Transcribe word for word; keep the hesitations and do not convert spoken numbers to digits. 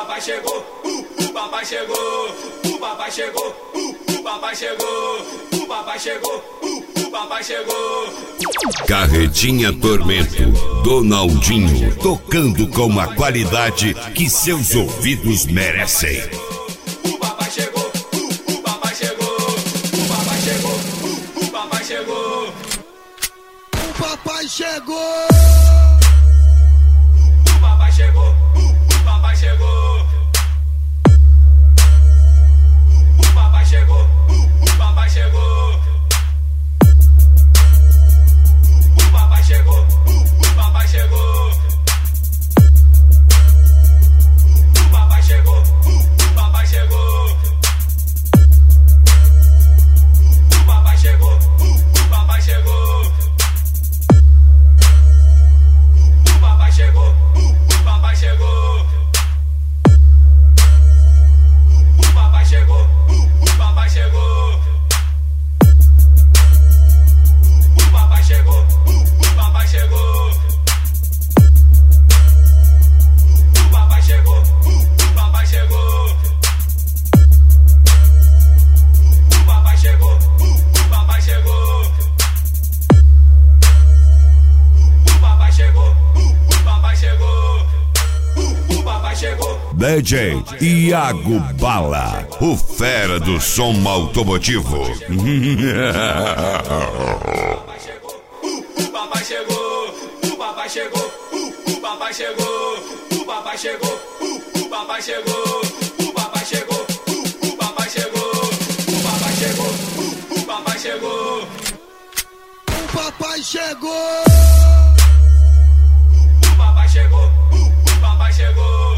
papai chegou, uh, o papai chegou, o papai chegou, uh, o papai chegou, o papai chegou, uh, o papai chegou. Carretinha Tormento, Donaldinho, tocando com a qualidade que seus ouvidos merecem. O papai chegou, uh, o papai chegou, o papai chegou, uh, o papai chegou. O papai chegou. O papai chegou, uh, o papai chegou. O papai chegou, uh, o papai chegou. O papai chegou, uh, o papai chegou. O papai chegou, uh, o papai chegou. O papai chegou, uh, o papai chegou. O papai chegou, uh, o papai chegou. O papai chegou, uh, o papai chegou. O papai chegou, uh, o papai chegou. O papai chegou, uh, o papai chegou. O papai chegou, uh, o papai chegou. O papai chegou, uh, o papai chegou. Uh, o papai chegou. D J Iago Bala, o fera do som automotivo. O papai chegou, o papai chegou, o papai chegou, o papai chegou, o papai chegou, o papai chegou, o papai chegou, o papai chegou, o papai chegou. O papai chegou. O papai chegou, o papai chegou.